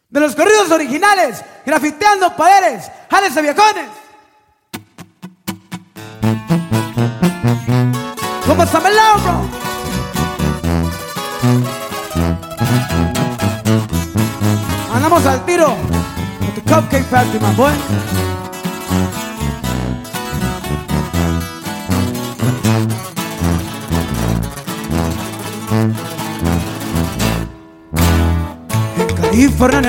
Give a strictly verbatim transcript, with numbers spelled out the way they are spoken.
De los corridos originales, grafiteando poderes, jales de viejones. ¿Cómo está melao, bro? Andamos al tiro with the Cupcake Factory, my boy. En California